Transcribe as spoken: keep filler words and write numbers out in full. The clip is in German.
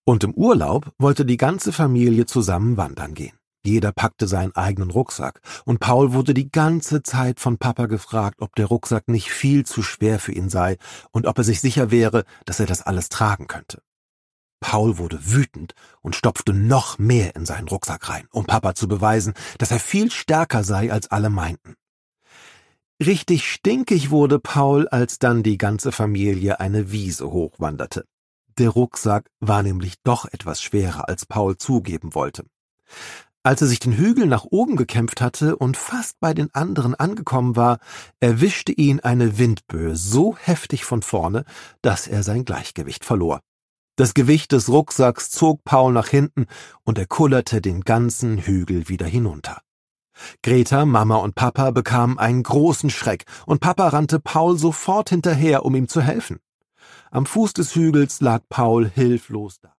Und im Urlaub wollte die ganze Familie zusammen wandern gehen. Jeder packte seinen eigenen Rucksack, und Paul wurde die ganze Zeit von Papa gefragt, ob der Rucksack nicht viel zu schwer für ihn sei und ob er sich sicher wäre, dass er das alles tragen könnte. Paul wurde wütend und stopfte noch mehr in seinen Rucksack rein, um Papa zu beweisen, dass er viel stärker sei, als alle meinten. Richtig stinkig wurde Paul, als dann die ganze Familie eine Wiese hochwanderte. Der Rucksack war nämlich doch etwas schwerer, als Paul zugeben wollte. Als er sich den Hügel nach oben gekämpft hatte und fast bei den anderen angekommen war, erwischte ihn eine Windböe so heftig von vorne, dass er sein Gleichgewicht verlor. Das Gewicht des Rucksacks zog Paul nach hinten und er kullerte den ganzen Hügel wieder hinunter. Greta, Mama und Papa bekamen einen großen Schreck und Papa rannte Paul sofort hinterher, um ihm zu helfen. Am Fuß des Hügels lag Paul hilflos da.